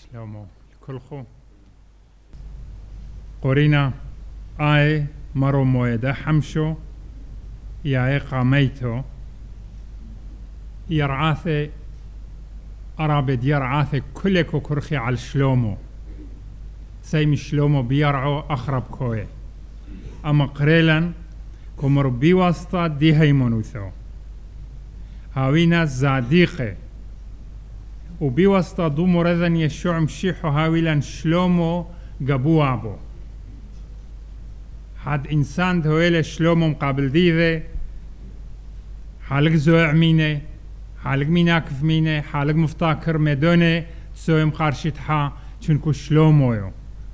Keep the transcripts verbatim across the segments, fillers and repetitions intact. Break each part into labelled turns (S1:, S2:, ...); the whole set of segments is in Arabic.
S1: שלמה, לכולכו. قرينا آي مرو مويدا حمشو يا قاميتو يرعاثي أرابد يرعاثي كلكو كرخي على شلومو سيم شلومو بيرعو أخرب كوي أما قريلا كمر بيواسطة دي هيمونوثو هاوينا زاديقي وبيواسطة دو مرذن يشوع مشيحو هاويلا شلومو قبوابو حد إنسان هويل شلومو مقابل ديذي حالك زوع ميني حالك ميناكف ميني حالك مفتاكر ميدوني سوي مخارشتها چونكو شلومويو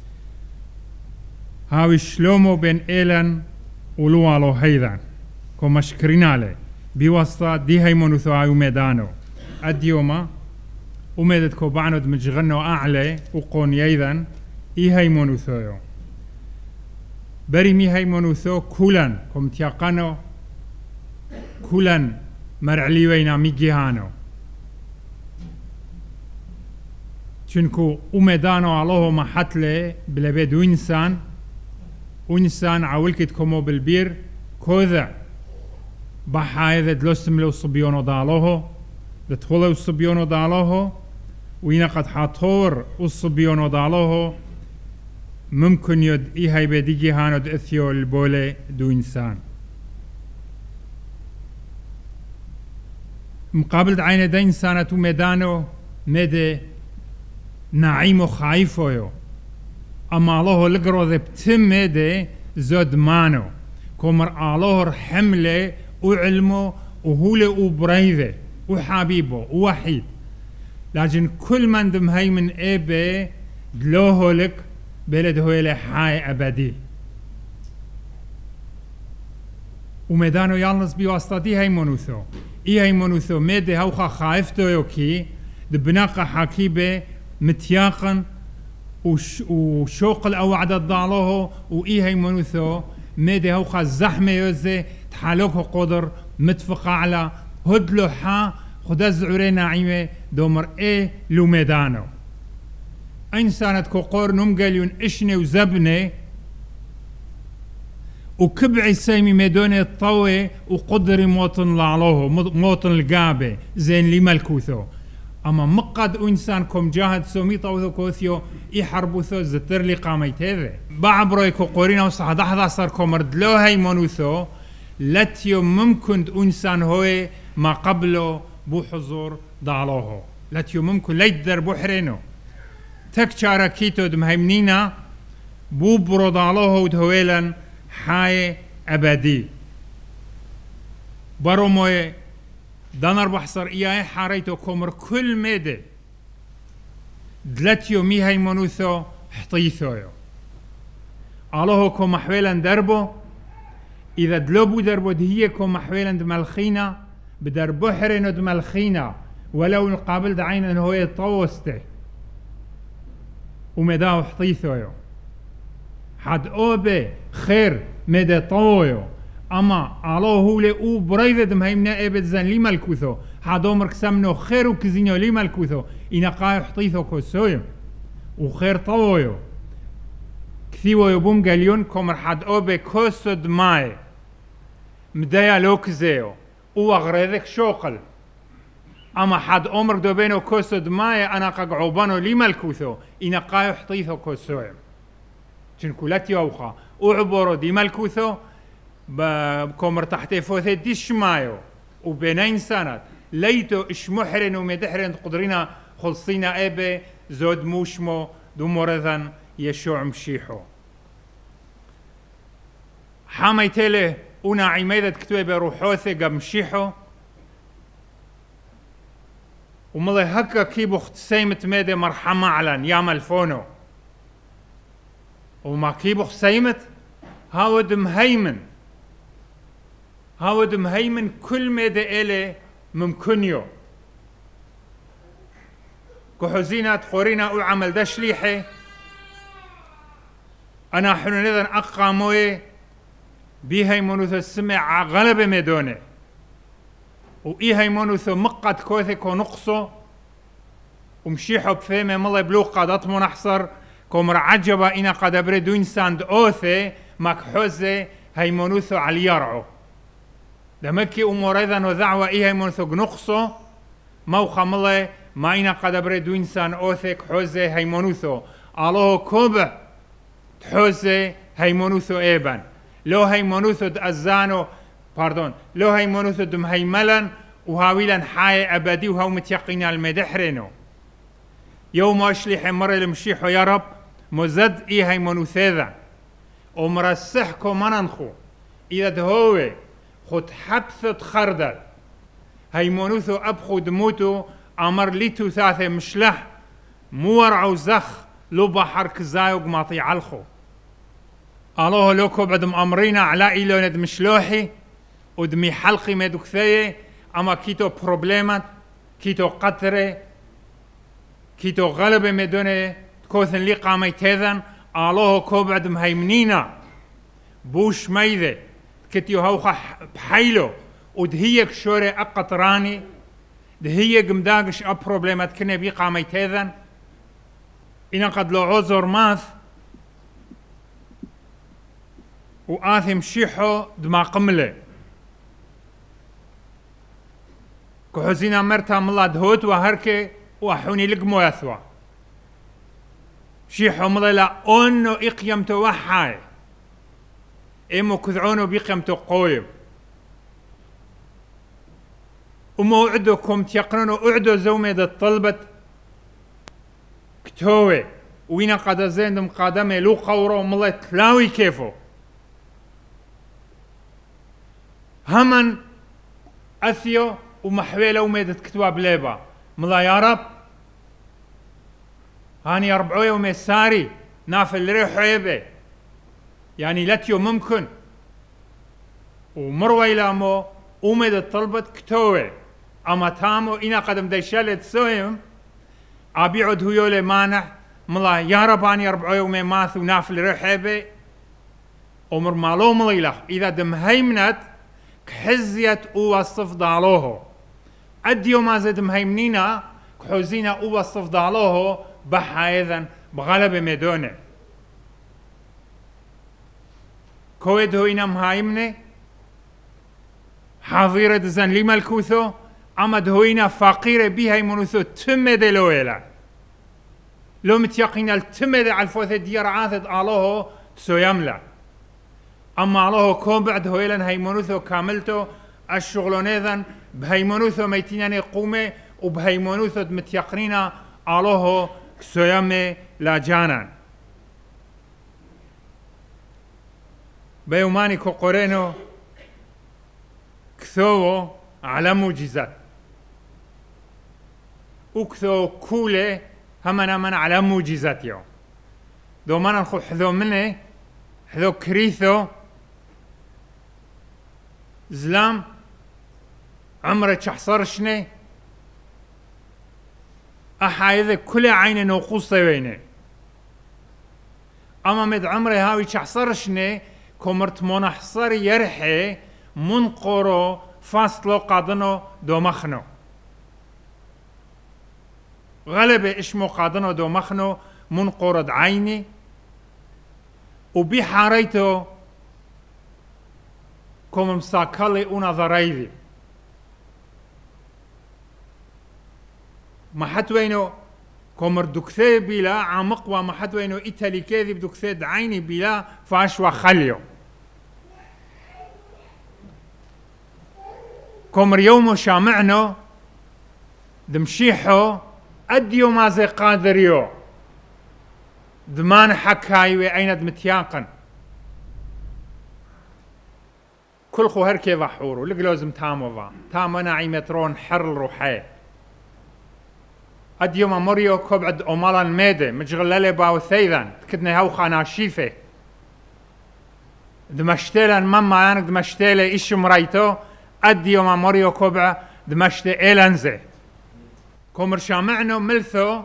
S1: هاوي شلومو بين إيلان ولوالو هيدان كو مشكرينالي بيواسطة دي هيمونوثو هايو ميدانو أديوما وميدت كو بعنود مجغنو أعلى وقون ييذان إي هيمونوثويو بري مي هيمونوثو كولان كم تيقانو كولان مرعليوينا ميجيهانو چونكو اومدانو علوه محتله بلبيد وإنسان وإنسان عولكت كمو بالبير كوذا بحا إذا دلوسملو صبيونو دالوه دتخلو صبيونو دالوه وإنا قد حاطور الصبيونو دالوه ممكن يد إيهاي بديجي هانو دأثيو البولي دو إنسان مقابل عين دا إنسانة ميدانو ميدي نعيمو خايفويو أما الله لقرو ذي بتم ميدي زود مانو كومر الله حمله وعلمه وهولي وبريذه وحبيبه ووحيد لكن كل من دم هاي من إيبي دلوه لك بلد هويلي حي أبدي وميدانو يالنس بيواسطة دي هاي منوثو إي هاي منوثو ميدي هوخا خايفتو يوكي دبناقة حكيبة متياقن وش وشوق الأوعد الضالوه وإي هاي منوثو ميدي هوخا الزحمة يوزي تحالوكو قدر متفق على هدلو حا خدا زعوري ناعيمة دومر إيه لو ميدانو إنسانة كوقور نمقليون إشني وزبني وكبعي سيمي ميدوني الطوي وقدري موطن لعلوه موطن القابة زين لي ملكوثو أما مقد إنسان كم جاهد سومي طوثو كوثيو يحربوثو زتر لي قاميت هذا بعبروي كوقورينا وصحد أحضا صار كومردلو هاي منوثو لاتيو ممكن إنسان هوي ما قبله بو حضور ضعلوه لاتيو ممكن ليدر بحرينو تكشارا كيتو دمهيمنينا بو برضالوه ودهويلا حاي أبدي بروموي دانر بحصر إياه حاريتو كومر كل ميدي دلتيو مي هاي منوثو حطيثويو الله كو محويلا دربو إذا دلوبو دربو دهيه كو محويلا دمالخينا بدربو حرينو دمالخينا ولو نقابل دعينا هو يطوسته ومداو حطيثويو حد أوبي خير مدى طويو أما الله هو لي أو بريدة دمهيمنا إبت زن لي ملكوثو حد أمرك سمنو خير وكزينيو لي ملكوثو إنا قاي حطيثو كوسويو وخير طويو كثيوو يبوم قاليون كومر حد أوبي كوسو دماي مدايا لوكزيو وغريذك شوقل أما حد عمرك دوبينو كوسو دماي أنا قاقعوبانو لي ملكوثو إنا قايو حطيثو كوسويم چنكو لاتي أوخا وعبورو دي ملكوثو بكومر تحتي فوثي دي شمايو وبينين سنة ليتو إش محرن ومدحرن قدرنا خلصينا إيبي زود موشمو دو مرذن يشوع مشيحو حامي تيلي ونا عميدة كتوي بروحوثي قب مشيحو ومضي هكا كيبو خسيمت ميدي مرحمة علن يعمل فونو وما كيبو خسيمت هاود مهيمن هاود مهيمن كل ميدي إلي ممكنيو كحزينة قورينا وعمل دا شليحي أنا حنو نذن أقاموي بيهي منوث السمع غلب ميدوني وإيه هيمونوثو مقد كوثي كو نقصو ومشيحو بفيمة ملا بلو قادت منحصر كومر عجبا إنا قد أبردو إنسان أوثي مكحوزي هيمونوثو على يرعو دمكي أمور إذا نذعوا إيه هيمونوثو جنقصو موخا ملا ما إنا قد أبردو إنسان أوثي كحوزي هيمونوثو الله كوبا تحوزي هيمونوثو إيبان لو هيمونوثو دأزانو باردون لو هيمونوثو دم هيملن وهاويلا حاي أبدي وهو متيقين المدحرينو يوم أشلي حمر المشيحو يا رب مزد إيه هيمونوثيذا ومرسحكو مننخو إذا دهوي خد حبثة خردل هيمونوثو أبخو دموتو أمر ليتو ثاثة مشلح مورعو زخ لو بحر كزايو قماطي علخو الله لوكو بعدم أمرينا على إيلو ند مشلوحي ودمي حلقي ميدو كثية أما كيتو بروبليمات كيتو قطرة كيتو غلبة مدونة كوثن لي قامي تيذن الله كو بعدم هيمنينا بوش ميذة كتيو هوخا بحيلو ودهيك شوري أقطراني دهيك مداقش أب بروبليمات كنا بي قامي تيذن إنا قد لو عذر ماث وآثم شيحو دما قمله كحزينا مرتا ملا دهوت وهركي وحوني لقمو يثوى شيحو ملا لا أونو إقيمتو وحاي إمو كذعونو بيقيمتو قويب ومو عدوكم تيقنونو اعدو زوميد الطلبة كتوي وينا قد زيندم قادمي لو قورو ملا تلاوي كيفو همن أثيو ومحويلة وميدة كتواب ليبا ملا يا رب هاني أربعوية وميساري نافل ريحو يبي يعني لاتيو ممكن ومرويلة مو وميدة طلبت كتوي أما تامو إنا قدم ديشالة سويم أبيعود هيولي مانع ملا يا رب هاني أربعوية وميماث ونافل ريحو يبي ومر مالو مليلخ إذا دم هيمنت كحزيت وصف ضالوه أديو ما زد مهيمنينا كحوزينا وصف ضالوه بحا إذن بغلب مدونة كويد هو إنا مهايمنة حاضرة زن لما الكوثو أما دهوينا فقيرة بيها يمونوثو تمد لويلا لو متيقين التمد على الفوثة ديار عاثد الله تسو يملا أما الله كون بعد هويلا هيمونوثو كاملتو الشغلون إذن بهيمونوثو ميتيناني قومي وبهيمونوثو متيقرينا الله كسويامي لا جانان بيوماني كوقورينو كثوو على موجزات وكثو كولي همنا من على موجزات يوم دو مانا نخو حذو مني حذو كريثو زلام عمره شحصرشني أحايذ كل عين نوقوص وينه أما مد عمره هاوي شحصرشني كمرت منحصر يرحي منقرو فاصلو قادنو دو مخنو غلب اسمو قادنو دو مخنو منقرد عيني وبي حاريتو كم مساكلي ونظريذي ما حتوينو كمر دكثي بلا عمق وما حتوينو إيتالي كذب دكثي دعيني بلا فاش وخليو كمر يومو شامعنو دمشيحو أديو ما زي قادريو دمان حكايوي أين دمتياقن كل خو هركي ضحورو لقلوزم تاموضا تامنا عيمترون حر الروحي أديو ما مريو كبعد أمالا الميدة مجغلالي باو ثيذان كدني هاو خاناشيفه دمشتيلا ماما يانك دمشتيلا إيش مريتو أديو ما مريو كبع دمشتي إيلانزي كومر شامعنو ملثو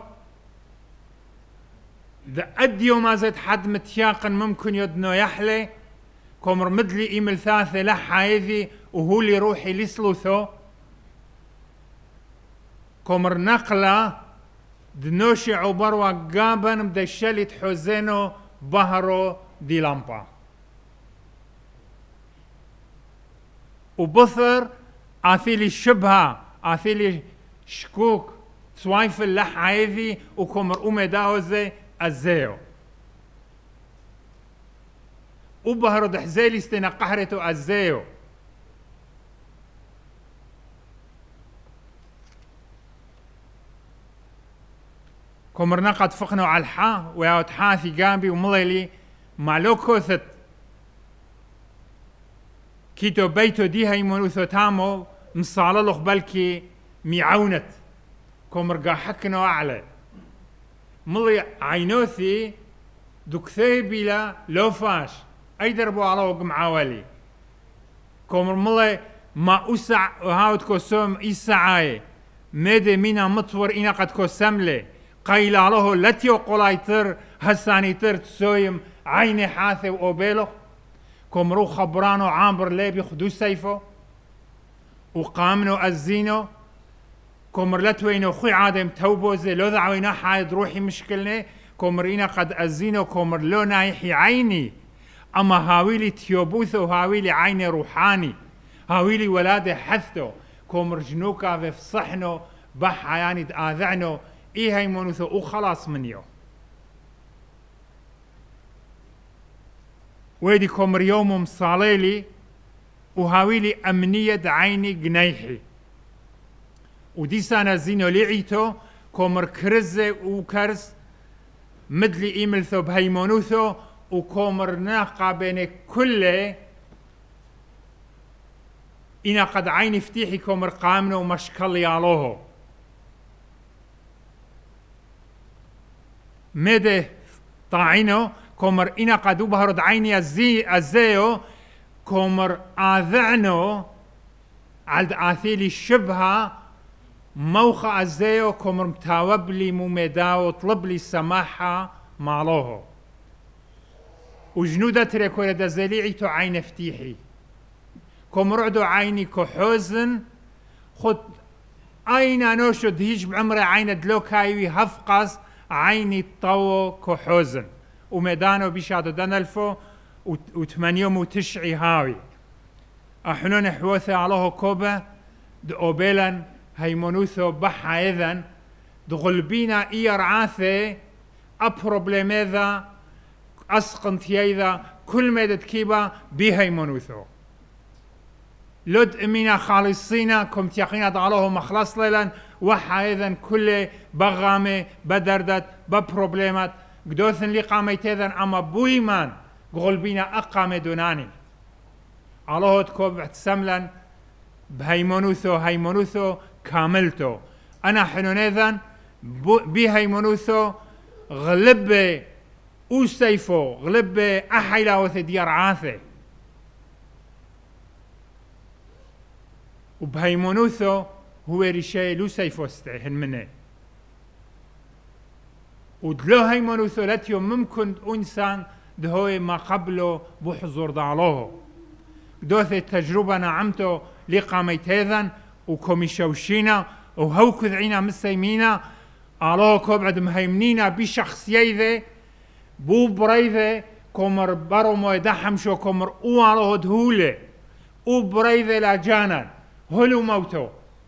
S1: دا أديو ما زيد حد متياقن ممكن يدنو يحلي كومر مدلي إيمل ثاثة لحايذي وهو اللي روحي لسلوثو كومر نقلة دنوشي عبروا قابن بدشلت حزينو بهرو دي لامبا وبثر آثيلي شبهة آثيلي شكوك سوايف اللح عايذي وكمر أمي داوزي الزيو وبهرو دحزيلي استنا قهرتو الزيو كمرنا قد فقنوا على الحا وياوت حاثي جامبي ومليلي معلو كوثت كيتو بيتو دي هيمونوثو تامو مصاللو قبلكي ميعونت كمر قا حكنو أعلى ملي عينوثي دكثي بلا لو فاش أي دربو على وق معاولي كمر ملي ما أسع وهاوت كوسوم إسعاي ميدي مينا مطور إنا قد كوسملي قيل له لتيو قلايتر هسانيتر تسويم عيني حاثي وأوبيلو كمرو خبرانو عامبر ليبي خدو سيفو وقامنو أزينو كمر لتوينو خوي عادم توبوزي لو ذعوينا حايد روحي مشكلني كمرينا قد أزينو كمر لو نايحي عيني أما هاويلي تيوبوثو هاويلي عيني روحاني هاويلي ولادي حثو كمر جنوكا في فصحنو بح يعني تآذعنو إيه هاي مونوثو وخلاص منيو ويدي كمر يوم مصاليلي وهاويلي أمنية عيني جنيحي ودي سنة زينو لعيتو كمر كرزة وكرز مدلي إيملثو بهاي مونوثو وكمر ناقا بين كله إنا قد عيني فتيحي كمر قامنو ومشكل يالوهو مده طاعينو كمر إنا قد بهرد عيني الزي الزيو كمر آذعنو عند آثيلي شبهة موخى الزيو كمر متاوب لي ممداو طلب لي السماحة مالوهو وجنودة تريكورة دزليعيتو عين فتيحي كمر عدو عيني كحوزن خد أين نوشو دهيج بعمر عين دلوكايوي هفقس عيني طو كحوزن وميدانو بيشادو دنلفو وثمانيوم وتشعي هاوي أحنون حوثي عليه كوبا دقوبيلا هيمونوثو بحا إذن دغلبينا إير عاثي أبروبليميذا أسقنتيذا كل ميدت كيبا بهيمونوثو لد امينا خالصينا كم تيقينا دعالوه مخلص ليلا وحا اذن كل بغامي بدردت ببروبليمات قدوثن لي قاميت اذن اما بويمان قلبينا اقامي دوناني علوه تكوب اعتسملا بهيمونوثو هيمونوثو كاملتو انا حنون اذن بهيمونوثو غلبي او سيفو غلبي احيلاوث ديار عاثي وبهيمونوثو هو ريشي لو سيفوستعهن منه ودلو هيمونوثو لاتيو ممكن انسان دهوي ما قبله بحضور دعلوه دوث التجربة نعمتو لقاميتيذن وكوميشوشينا وهو كذعينا مسيمينا علوه كوبعد مهيمنينا بشخصيذي بو بريذي كومر برو مويدحمشو كومر او علوه دهولي او بريذي لاجانا هلو موتو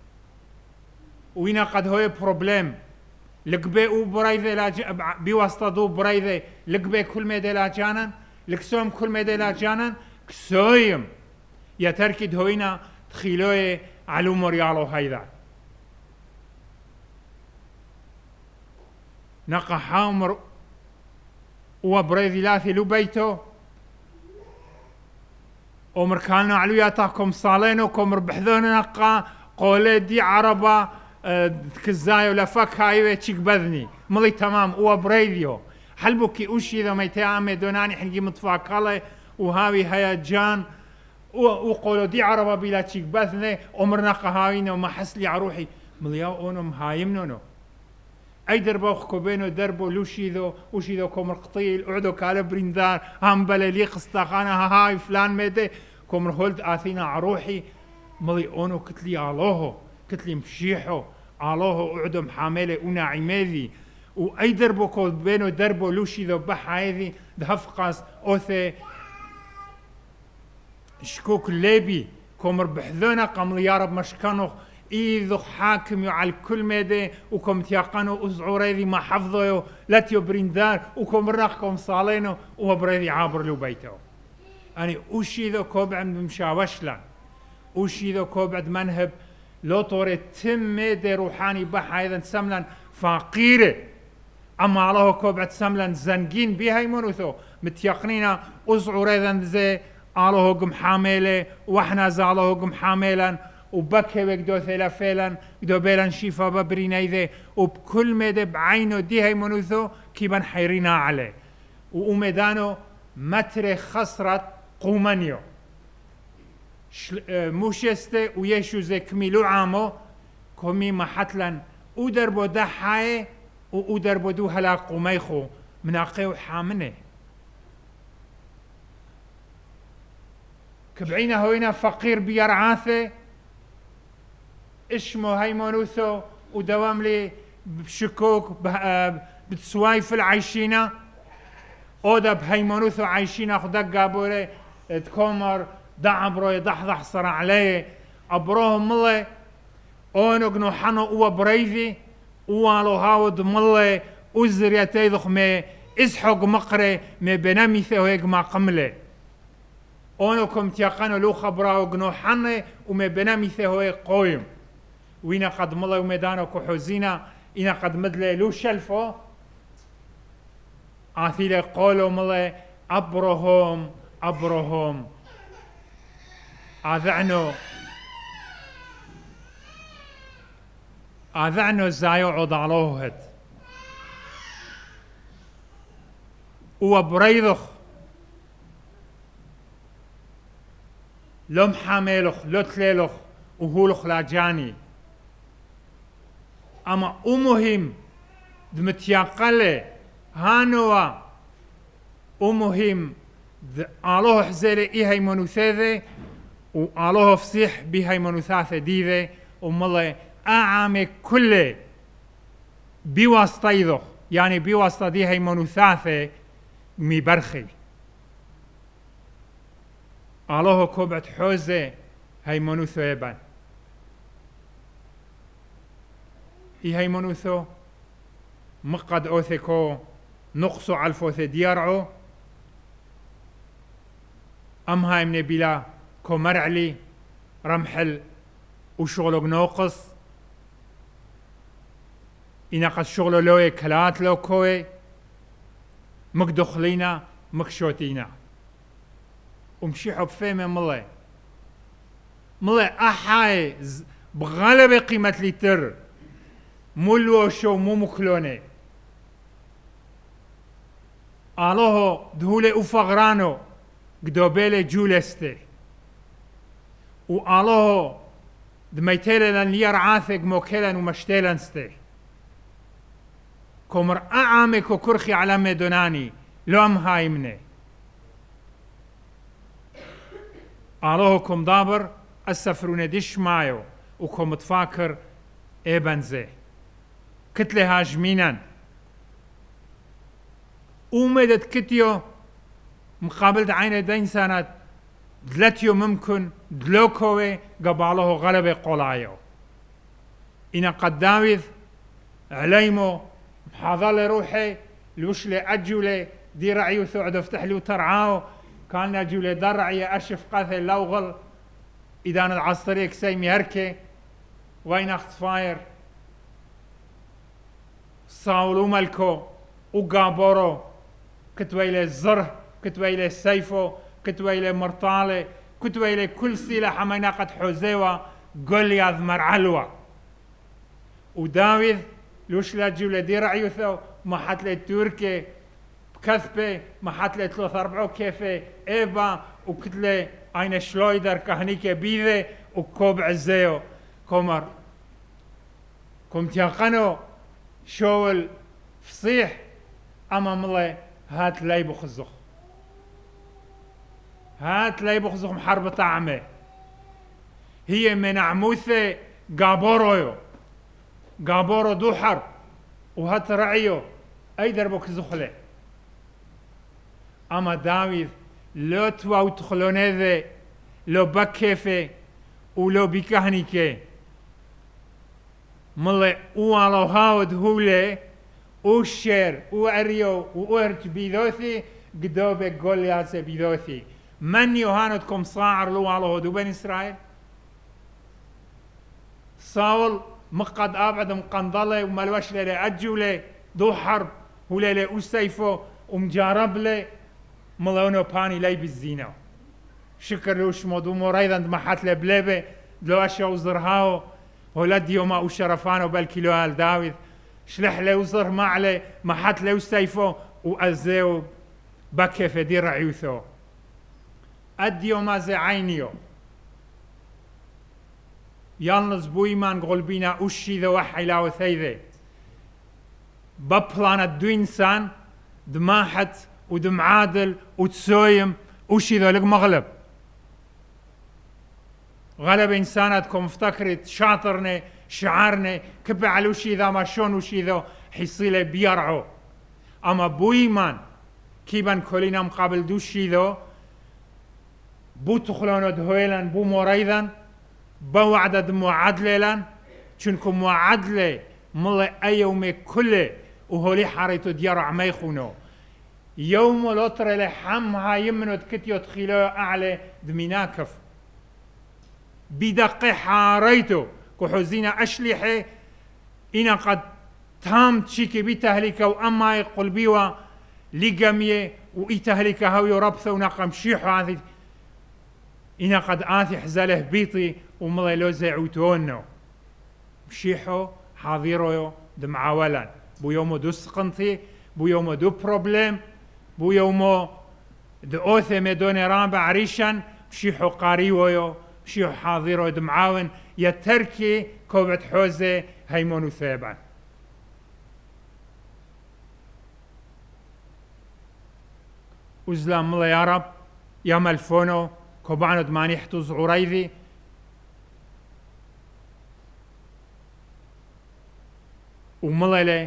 S1: وينا قد هو بروبليم لقبي او برايذي لاج بواسطه دو برايذي لقبي كل ميدي لاجانا لكسوم كل ميدي لاجانا كسويم يا تركي دهوينا تخيلوي علو مريالو هيدا نقا حامر وبرايذي لاثي لو بيتو ومركالنا علو ياتاكم صالينو كومر بحذون نقا قولي دي عربة كزايو لفك هايوه تشيك بذني ملي تمام او بريديو حلبو كي اوشي ذا ميتي عامي دوناني حنجي متفاكالي وهاوي هيجان وقولو دي عربة بلا تشيك بذني عمر نقا هاوينو ما حسلي عروحي ملياو اونو مهايمنونو اي دربو خكوبينو دربو لوشي ذو وشي ذو كومر قطيل اعدو كالا بريندار هم بلالي قسطاقانا هاي فلان ميدي كومر هولد اثينا عروحي ملي اونو كتلي علوهو كتلي مشيحو الله أعدم حاملة ونعمذي وأي دربو كود بينو دربو لوشي ذو بحايذي دهفقاس أوثي شكوك ليبي كومر بحذونا قمل يا رب مشكانو إيذو حاكم على الكل ميدي وكم تيقانو أزعوريذي ما حفظو لا تيو بريندار وكم رناقكم صالينو وبريذي عابر لو بيتو أني أوشي ذو كوبعد بمشاوشلا أوشي ذو كوبعد منهب لو طوري تم ميدي روحاني بحا إذا سملا فقيرة أما الله كوبعد سملا زنجين بيها يمونوثو متيقنينا أزعوريذا زي الله قم حاملة وإحنا زالله قم حاملا وبكي وقدو ثلا فعلا قدو بيلان شيفا ببرينيذي وبكل مدى بعينو دي هاي منوثو كيبان حيرينا عليه ومدانو متر خسرت قومانيو موشسته ويشو زي كميلو عامو كومي محتلا ودربو ده حاي ودربو دو هلا قوميخو مناقيو حامنه كبعينا هوينا فقير بيرعاثه اسمه هيمونوثو ودوام لي بشكوك بتسوايف العيشينا اودا بهيمونوثو عايشينا خدق قابوري تكومر دعبرو يضحضح صرع عليه ابروهم ملي اونو قنو حنو او بريذي اوالو هاود ملي ازر يتيذخ مي اسحق مقري مي بناميثي ويق ما قملي اونو كم تيقانو لو خبراو قنو حني ومي بناميثي ويق قويم وينا قد ملا وميدانو كحوزينا إنا قد مدلي لو شلفو آثيلي قولو ملا أبرهم أبرهم آذعنو آذعنو زايو عضالوهد وبريضخ لم حاملخ لتليلخ وهولخ لاجاني أما أمهم دمتياقلة هانوا أمهم الله حزيري إيهاي منوثاذي والله فصيح بيهاي منوثاثة ديذي ومالله أعامي كله بواسطة يذوخ يعني بواسطة ديهاي منوثاثة ميبرخي الله كوبعت حوزي هاي منوثو يبان إي هاي منوثو مقد أوثكو نقصو عالفوث ديارعو أم هاي من بلا كو مرعلي رمحل وشغلو نوقص إنا قد شغلو لوي كلات لو كوي مكدخلينا مكشوتينا ومشيحو بفيمة ملي ملي أحاي بغالب قيمة لتر مولو شو مو مكلوني الله دهولي أفغرانو قدوبيلي جولستي والله دميتيلن ليار عاثق موكيلن ومشتيلن ستي كومر أعامك وكرخي على ميدوناني لوم هايمني الله كم دابر السفرون ديش مايو وكم تفاكر إبنزي كتلة هاجمينا ومدت كتيو مقابلة عين دين سنة دلتيو ممكن دلوكوي قباله غلبة قولايو إنا قد داوذ عليمو محاضر روحي لوش لي أجولي دي رعيو ثعد افتح لي وترعاو كان أجولي درعي أشف قاثي لوغل إذا أنا العصريك سيمي هركي وين أختفاير صاولو ملكو وقابورو كتويلي الزره كتويلي السيفو كتويلي مرطالي كتويلي كل سلاح ما قد حوزيوا قولياذ مرعلوا وداوذ لوش لا جولة دي رعيوثو ما حتلي تركي بكثبة ما حتلي ثلاث أربعة كيفي إيبا وكتلي أين شلويدر كهنيكي بيذي وكوب عزيو كومر كم تيقنو شول فصيح أمام الله هات لي بخزخ هات لي بخزخ محاربة طعمه هي من عموثة قابورويو قابورو دو حرب وهات رعيو أي دربوك زخلة أما داويد لو تواو تخلونه ذي لو بكيفه ولو بكهنيكي ملي اوالو هاود هولي او شير او اريو او ارت بيدوثي قدوبة قولياسة بيدوثي من يوهانتكم صاعر لو على هدو بين إسرائيل صاول مقد أبعد مقنضلة ومالوش لي أجولي دو حرب هولي لي أسيفو ومجارب لي ملونو باني لي بالزينو شكر لوش مودو مريضا محات لي بليبي دلو أشياء وزرهاو هولاد يوما وشرفانو بالكيلو آل داويد شلح لي وزر معلي محات لي وسيفو وأزيو بكيف دي رعيوثو أديو ما زي عينيو يالنز بويمان قلبينا أشي ذو وحيلاو ثيذي ببلانا دو إنسان دماحت ودمعادل وتسويم أشي ذو لك مغلب غلب إنساناتكم افتكرت شاطرني شعارني كبع على وشي ذا ما شون وشي ذو حيصيله بيرعو أما بويمان كيبان كلنا مقابل دوشي ذو بو تخلونو دهويلان بو مريضان بو عدد معادلة چونكم معادلة ملي أيومي كله وهولي حاريتو ديارو عميخونو يوم لطر لحم هاي يمنو تكتيو تخيلو أعلى دميناكف بدقي حاريتو كحوزينا أشلحي إنا قد تام تشيكي بتهلكة وأما يقول بيوا لقمية وإتهلكة هاو يربثو ونقم شيحو عاثي إنا قد آثي حزاله بيطي وملي لوزي عوتونو شيحو حاضيرو دمعاولا بو يومو دو سقنطي بو يومو دو بروبليم بو يومو دو أوثي ميدوني رامبا عريشان شيحو قاريويو شيحو حاضيرو دمعاون يتركي كوبت حوزي هيمونو ثيبان وزلام ملا يا رب يا ملفونو كوبانو دماني حتوز عريذي وملالي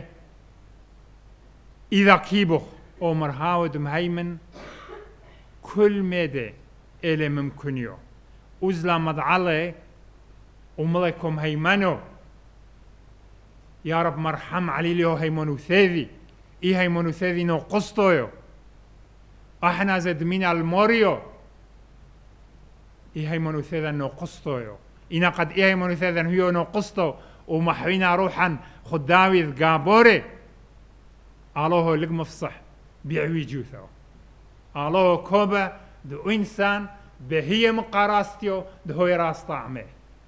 S1: إذا كيبخ أو مرهاود مهيمن كل ميدي إلي ممكنيو وزلا مدعالي وملكم هيمنو يا رب مرحم علي ليو هيمنو ثيذي إي هيمنو ثيذي نو قسطويو احنا زدمين الموريو إي هيمنو ثيذا نو قسطويو إنا قد إي هيمنو ثيذا هيو نو قسطو ومحوينا روحا خداويذ قابوري الله لك مفصح بيعوي جوثو الله كوبا دو إنسان بهي مقاراستيو دهو يراس طعمه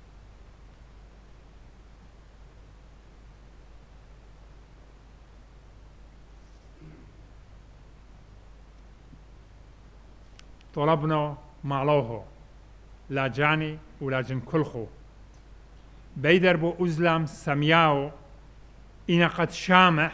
S1: طلبنا معلوه لا جاني ولا جن كلخو بيدر بو أزلام سمياو إنا قد شامح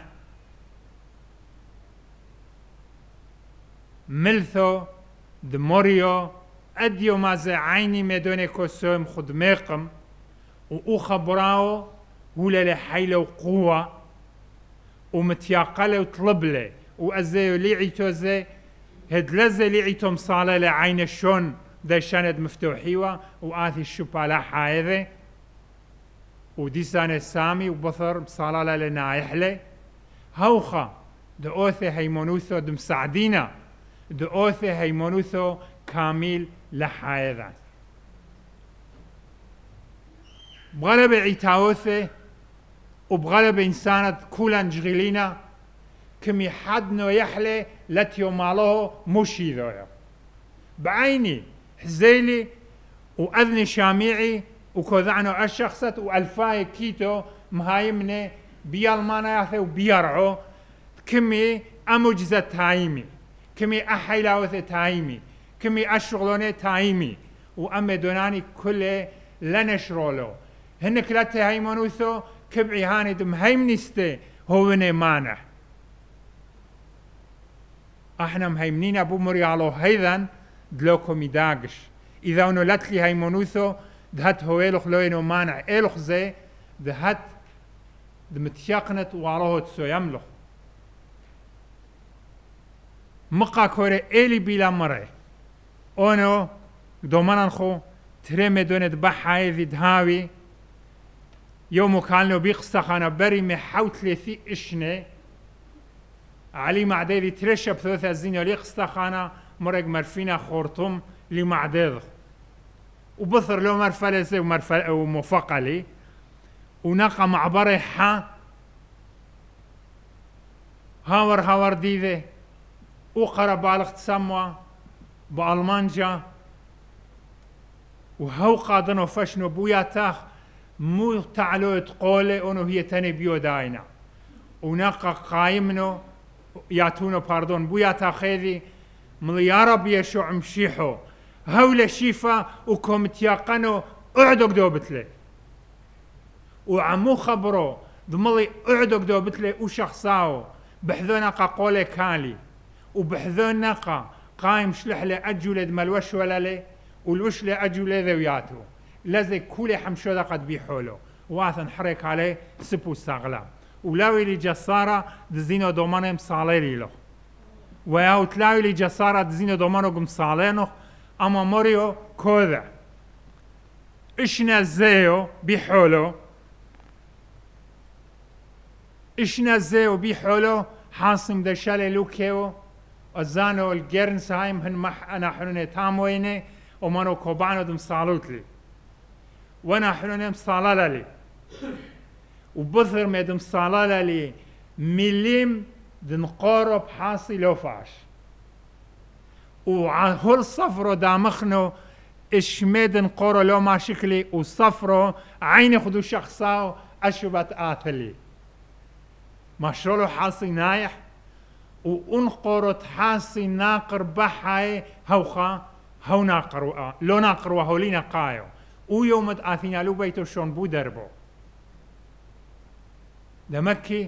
S1: ملثو دموريو أديو مازي عيني ميدوني كوسوم خدميقم و خبراو هولا لحيلة وقوة ومتياقلة وطلبلة وأزيو ليعيتو زي هدلزة ليعيتو مصالة لعين الشون دا شاند مفتوحيوة وآثي الشبالة حايذة وديسان سامي وبثر مصالة لنايحلة هوخا دأوثي هيمونوثو دمساعدينا دأوثي هيمونوثو كامل لحايذة بغلب عيتاوثي وبغلب إنسانة كولان جغيلينا كمي حد نو يحلي لتيو مالوه مشي ذويا بعيني حزيلي وأذني شاميعي وكوذعنو الشخصت وألفاي كيتو مهايمني بيالمانا ياثي وبيرعو كمي أمجزة تايمي كمي أحيلاوثي تايمي كمي أشغلوني تايمي وأمي دوناني كله لنشرولو هنك لاتي هيمونوثو كبعي هاني دم هيمنستي هوني مانح احنا مهيمنين ابو مريالو هيذن دلوكو ميداقش اذا انو لاتلي هيمونوثو دهت هو إلخ لوينو مانع إلخ زي دهت دمتيقنت والله تسو يملخ مقا كوري إلي بلا مرة أونو دومانان خو ترمي دونت بحاي ذي دهاوي يومو كانو بيقصخانا بري محاوت لثي إشني علي معدي ترشا بثوث الزينو لي قصخانا مرق مرفينا خورتم لي معدي وبثر لو مرفلسي ومرفل ومفقلي ونقا معبري حا هاور هاور ديذي وقرا بالغ تسموا بألمانجا وهو قادنو فشنو بويا تاخ مو تعلو تقولي انو هي تاني بيو داينا ونقا قايمنو ياتونو باردون بويا تاخيذي مليارة بيشو عمشيحو هولا شيفا وكم تياقنو اعدو قدوبتلي وعمو خبرو ضملي اعدو قدوبتلي وشخصاو بحذونا قولي كالي وبحذونا قا قايم شلح لي اجولد مالوش ولا لي والوش لي اجولي ذوياتو لازم كل حمشوده قد بيحولو واثن حرك عليه سبو ساغلا ولاوي لي جسارة دزينو دومانم صاليري له وياو تلاوي لي جسارة دزينو دومانو قم صالينو اما موريو كوذا اشنا زيو بيحولو اشنا زيو بيحولو حاصم دشالي لوكيو ازانو الجيرنسهايم هن مح انا حنوني تامويني ومانو كوبانو دم صالوتلي وانا حنوني مصالالة لي وبثر ميدم صالالة لي مليم دنقارب حاصي لوفاش وعهول صفرو دامخنو اشميدن قورو لو ما شكلي وصفرو عيني خدو شخصاو اشبت آثلي ما شرولو حاصي نايح وانقرت حاصي ناقر بحاي هوخا هو ناقروا لو ناقروا هولينا قايو ويومد آثينا لو بيتو شون بو دربو دمكي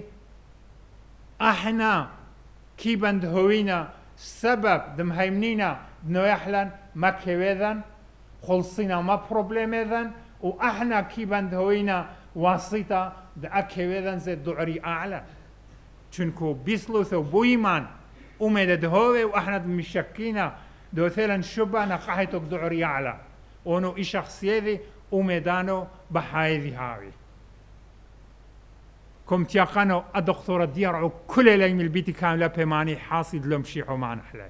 S1: احنا كي بند هوينا سبب دم هيمنينا دنو يحلن مكي ويذن خلصينا ما بروبليم ويذن واحنا كي بند هوينا واسطة دأكي ويذن زي دعري اعلى چونكو بيسلوثو بويمان ومدد هوي واحنا مشكينا دوثيلا شبا نقاحتك دعري اعلى ونو اي شخصية ذي ومدانو بحاي ذي هاوي كم تيقانو الدكتورة ديرعو كل ليم البيت كاملة بماني حاصد لهم شيحو معنا حلاي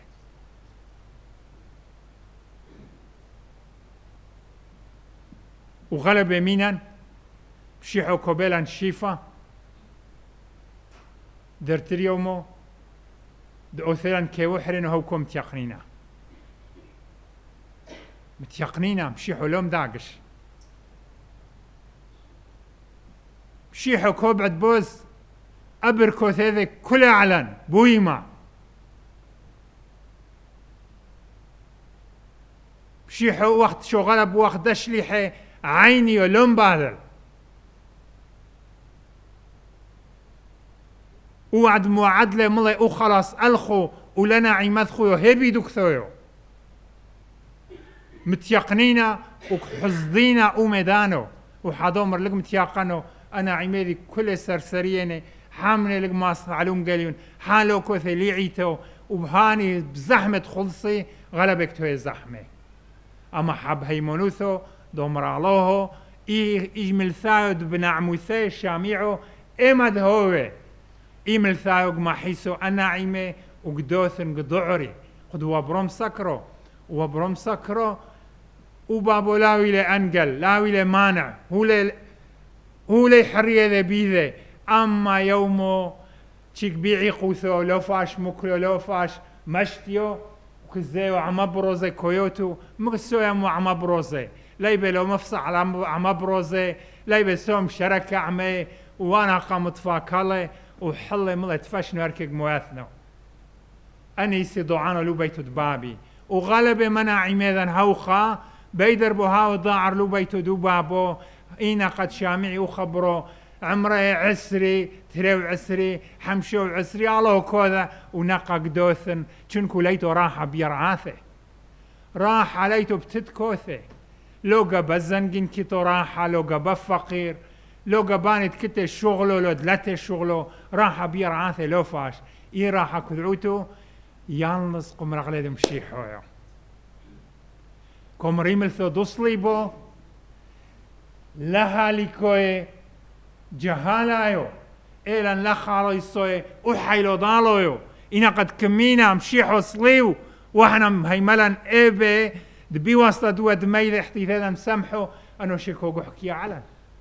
S1: وغلب يمينا شيحو كوبيلا شيفا درتريومو دأوثيلا كيوحرين وهو كم تيقنينا متيقنينا مشيحو لهم داقش شيحو كوبعد بوز أبركو ثيذي كل أعلن بويما شيحو وقت شغالة بوقت دشليحي عيني ولوم باذل وعد موعدله ملي وخلاص ألخو ولنا عمدخو هبي دكثويو متيقنينا وحزدينا ومدانو وحضومر لك متيقنو أنا عميدي كل سرسريني حامل لك ماس علوم قاليون حالو كوثي ليعيتو وبهاني بزحمة خلصي غلبك توي زحمة أما حب هيمونوثو دومرالوهو إي إجمل ثايد بنعموثي شاميعو إمد هوه إيمل ثايق ما حيسو أنا عيمي وقدوثن قدعري قد وبرم سكرو وبرم سكرو وبابو لاوي لأنقل لاوي لمانع هو لي هو لي حرية ذا بيذي أما يومو تشيك بيعي قوثو لو فاش مكلو لو فاش مشتيو وكزيو عما بروزي كويوتو مكسو يمو عما بروزي لايبه لو مفصح على عما بروزي لايبه سوم شركة عمي وانا قامت فاكالي وحلي ملت فاشنو اركيق مواثنو اني سيدوعانو لو بيتو دبابي وغالب منع عميذا هوخا بيدربو هاو ضاعر لو بيتو دبابو اينا قد شامعي وخبرو عمره عسري تريو عسري حمشو عسري الله كوذا ونقا قدوثن چنكو ليتو راحة بيرعاثه راحة ليتو بتتكوثه لو قبا زنقين كيتو راحة لو قبا فقير لو قبانت كتة شغله لو دلته شغله راح بير عاثه لو فاش إي راح كذعوتو يالنص قمر أغلد مشيحويا كمريم الثدوصلي بو لها لكوي جهالايو إلان لخالو يسوي وحيلو دالويو إنا قد كمينا مشيحو صليو وإحنا مهيملا إبي دبي واسطة دوا دميذ احتيثادا مسامحو أنو شيكو قحكي علن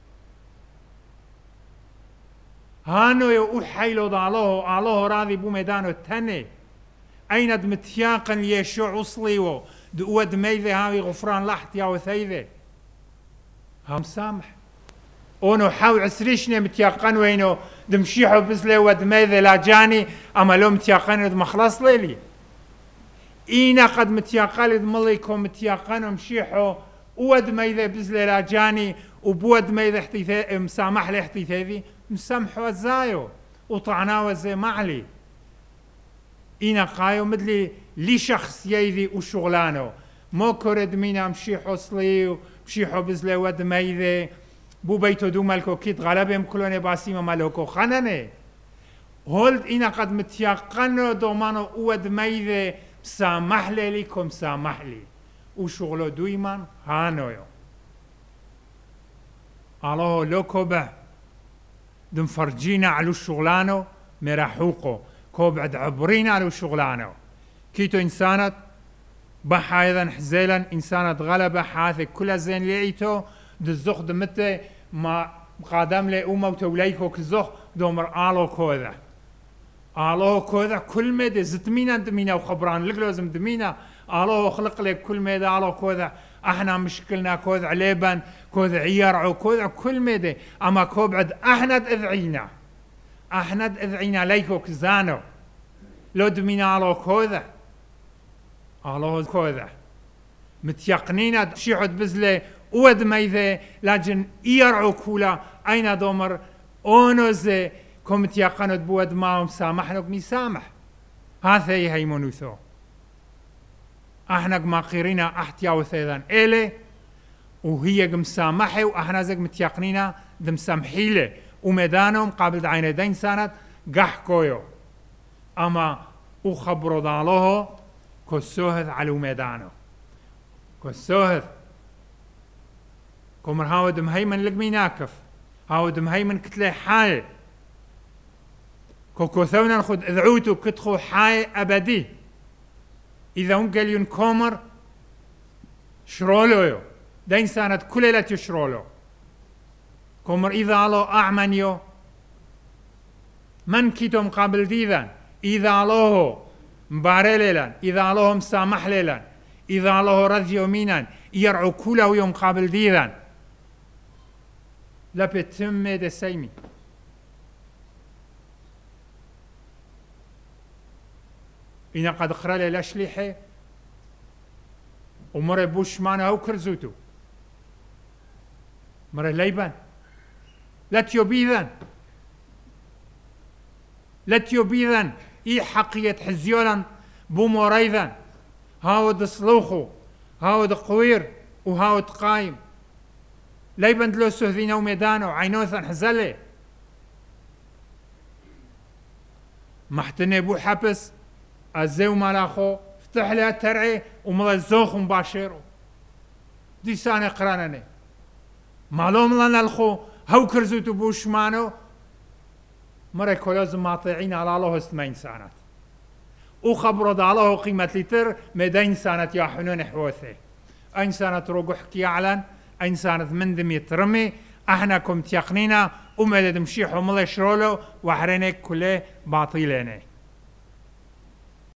S1: هانو يو أحيلو دالوه آلوه راضي بو ميدانو تاني أين دمتياقا ليشوع صليو دوا دميذ هاوي غفران لحت ياو ثيذي هم سامح اونو حاو عسريشنا متياقن وينو دمشيحو بزلي ودميذ لا جاني اما لو متياقن مخلص ليلي اينا قد متياقن مليكو متياقن مشيحو ودميذ بزلي لا جاني وبود ميذ احتيثي مسامح لي احتيثي مسامحو الزايو وطعناو زي معلي اينا قايو مدلي لي شخص يذي وشغلانو مو كرد مينا مشيحو صليو مشيحو بزلي ودميذ بو بيتو دو ملكو كيت غلبهم كلون باسيما ملكو خننه هولد إنا قد متيقنو دومانو اود ميذ سامح لي لكم سامح لي وشغلو دويمان هانويو الله لوكو به دم فرجينا على الشغلانو مرحوقو كو بعد عبرينا على الشغلانو كيتو إنسانت بحا أيضا حزيلا إنسانت غلبة حاثي كل زين لعيتو دزوخ دمته ما قادم لي أمه وتوليكو كزوخ دومر آلو كوذا آلو كوذا كل ميدا زتمينا دمينا وخبران لك لازم دمينا آلو خلق لك كل ميدا آلو كوذا احنا مشكلنا كوذا عليبان كوذا عيارعو كوذا كل ميدا اما كوبعد احنا اذعينا احنا اذعينا ليكو كزانو لو دمينا آلو كوذا آلو كوذا متيقنين شيعود بزلي ود ميذي لكن يرعو كولا أين دومر أونوزي كومت يقنت بود ماهم سامحنك ميسامح هذا هي منوثو احنا ما قيرينا احتياو ثيذان إلي وهي مسامحي واحنا زق متيقنينا دم سامحيله وميدانهم قابل عين دين سنة قحكويو اما وخبرو دالوه كسوهذ على ميدانه كسوهذ كمر هاود مهيمن لقمي ناكف هاود مهيمن كتلي حال كوكو ثونا نخد اذعوتو كتخو حاي ابدي اذا هم قاليون كومر شرولو دا انسانت كل لا تشرولو كومر اذا لو اعمنيو من كيتو مقابل ديذان اذا لوه مباري ليلان اذا لوه مسامح ليلان اذا لوه رذيو مينان يرعو كله يوم قابل ديذان لا بتم ده سيمي إنا قد قرأ لي لاشليحي ومرة بوش معنا هو كرزوتو مرة ليبان لا تيوبيذان لا تيوبيذان إي حقية حزيولا بوموريذان هاود صلوخو هاود قوير وهاود قايم ليبان دلو سهذينا وميدانو عينوثا حزلي محتني بو حبس أزيو مالاخو فتح لها ترعي وملزوخ مباشرو دي ساني قرانني معلوم لنا الخو هاو كرزوتو بوشمانو مرة كولازم ماطيعين على الله استمين سانات وخبروا دا الله قيمة لتر مدين سانت يا حنون حوثي أين سانت روقو حكي أعلن أين سانت مندم يترمي احنا كم تيقنينا ومدد مشيحو ملي شرولو وحرينك كله باطيليني